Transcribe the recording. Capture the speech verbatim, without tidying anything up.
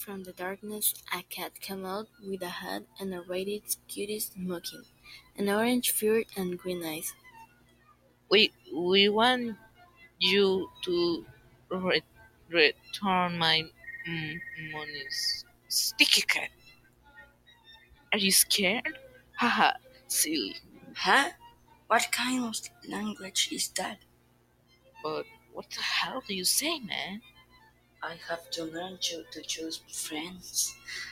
From the darkness a cat came out with a hat and a ragged cutest smoking, an orange fur and green eyes. We we want you to re- return my mm, monies. Sticky cat, are you scared? Haha, silly. Huh? What kind of language is that? But what the hell do you say, man? I have to learn you to choose friends.